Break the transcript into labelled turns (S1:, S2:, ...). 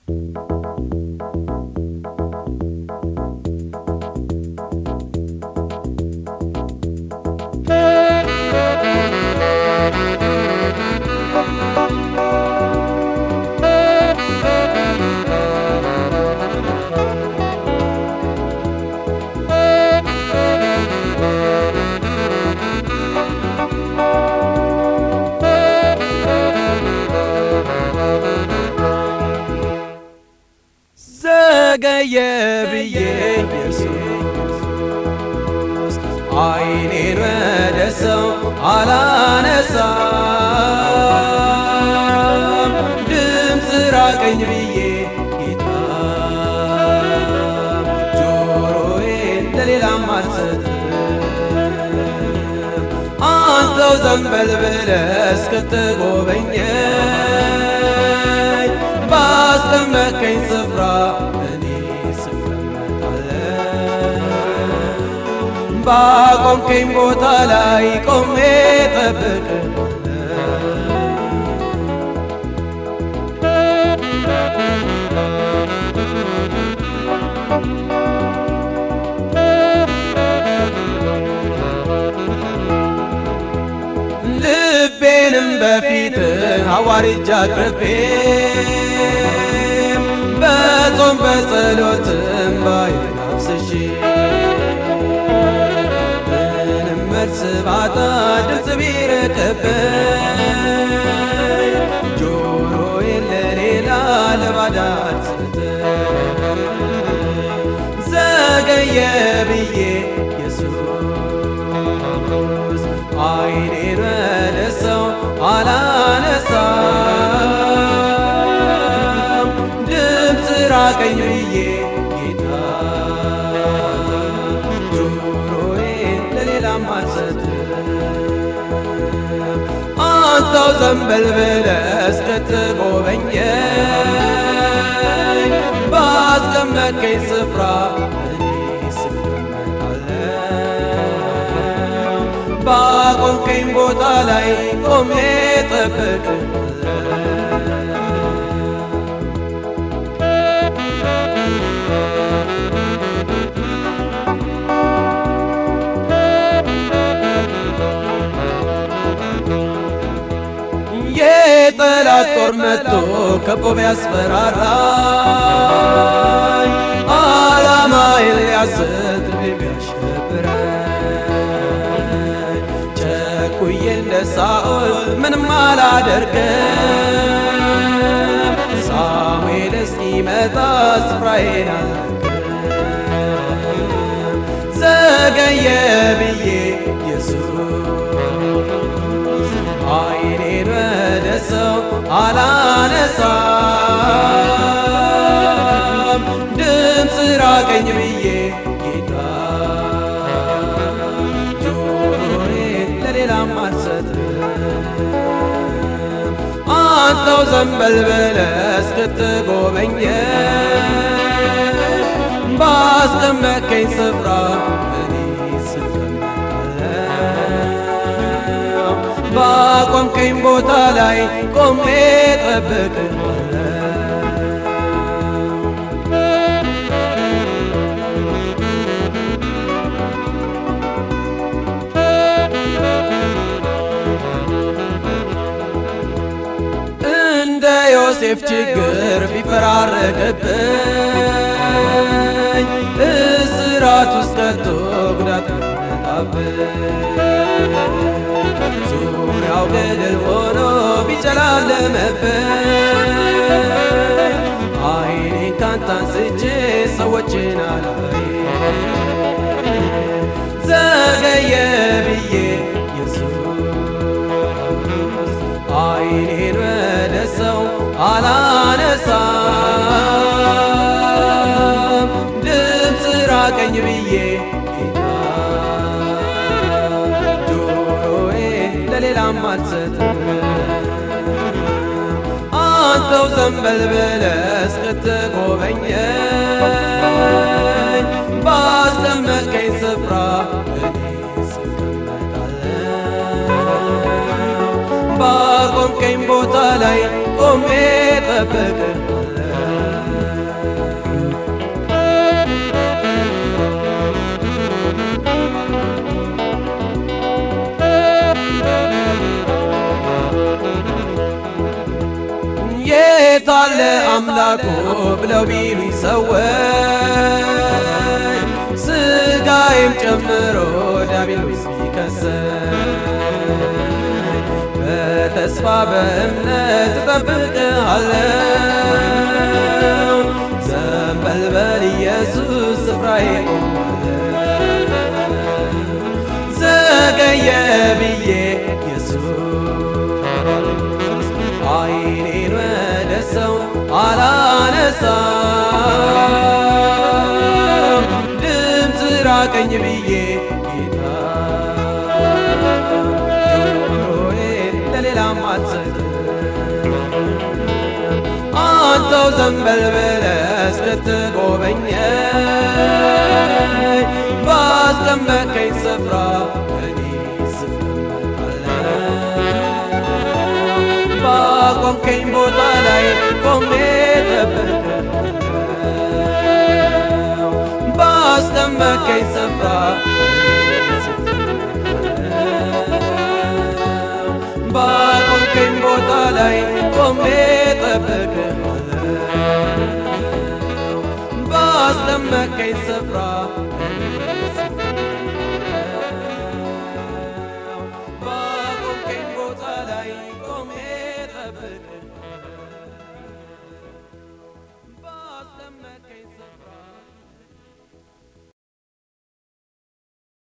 S1: ዘገየ ብዬ ኢየሱስ አይኔን ወደ ሰው አላነሳም ድምፅ ራቀኝ ብዬ ጌታ ጆሮዬን ለሌላም አልሰጥም አንተው ዘንበል ብለህ እስክትጎበኘኝ ባስቀመጥከኝ ስፍራ እኔ ስቀመጣለሁ ባቆምከኝ ቦታ ላይ ቆሜ እጠብቅሃለሁ ልቤንም በፊትህ አዋርጄ አቅርቤ በጾም በጸሎትም ባይን አፍስሼ ምንም መልስ ባጣ ድምፅ ቢርቅብኝ ጆሮዬን ለሌላ ለባዳ አልሰጥም ዘገየ ብዬ ኢየሱስ አይኔን ወደ ሰው አላነሳም ድምፅ ራቀኝ ብዬ ጌታ ጆሮዬን ለሌላም አልሰጥም አንተው ዘንበል ብለህ እስክትጎበኘኝ ባስቀመጥከኝ ስፍራ እኔ ስቀመጣለሁ ባቆምከኝ ቦታ ላይ ቆሜ እጠብቅሃለሁ የጠላት ጦር መጥቶ ከቦ ቢያስፈራራኝ ዓላማዬን ሊያስት ቢያሸብረኝ ቸኩዬ እንደ ሳኦል ምንም አላደርግም ሳሙኤል እስኪመጣ ስፍራዬን አልለቅም ዘገየ ብዬ ኢየሱስ አይኔን ወደ ሰው አላነሳም ድምፅ ራቀኝ ብዬ ጌታ ጆሮዬን ለሌላም አልሰጥም አንተው ዘንበል ብለህ እስክትጎበኘኝ ባስቀመጥከኝ ስፍራ እኔ ስቀመጣለሁ ባቆምከኝ ቦታ ላይ ቆሜ እጠብቅሃለሁ እንደ ዮሴፍ ችግር ቢፈራረቅብኝ እስራት ውስጥ ከቶ ጉዳት ቢመጣብኝ ዙሪያው ገደል ሆኖ ቢጨላለምብኝ አይኔን ካንተ አንስቼ ሰዎችን አላይም ዘገየ ብዬ ኢየሱስ አይኔን ወደ ሰው አላነሳም ድምፅ ራቀኝ ብዬ ጌታ ጆሮዬን ለሌላም አልሰጥም አንተው ዘንበል ብለህ እስክትጎበኘኝ ባስቀመጥከኝ ስፍራ እኔ ስቀመጣለሁ ባቆምከኝ ቦታ ላይ ቆሜ እጠብቅሃለሁ የታለ አምላኩ ብለው ቢሉኝ ሰዎች ስጋዬም ጨምሮ ዲያብሎስ ቢከሰኝ በተስፋ በእምነት እጠብቅሃለሁ ዘንበል በል ኢየሱስ ስፍራዬ ዘገየ ብዬ ኢየሱስ አይኔን ወደ ሰው አላነሳም ድምፅ ራቀኝ ብዬ ጌታ ጆሮዬን ለሌላም አልሰጥም አንተው ዘንበል ብለህ እስክትጎበኘኝ ባስቀመጥከኝ ስፍራ እኔ ስቀመጣለሁ ባቆምከኝ ቦታ ላይ ቆሜ እጠብቅሃለሁ ባስቀመጥከኝ ስፍራ ባቆምከኝ ቦታ ላይ ቆሜ እጠብቅሃለሁ ባስቀመጥከኝ ስፍራ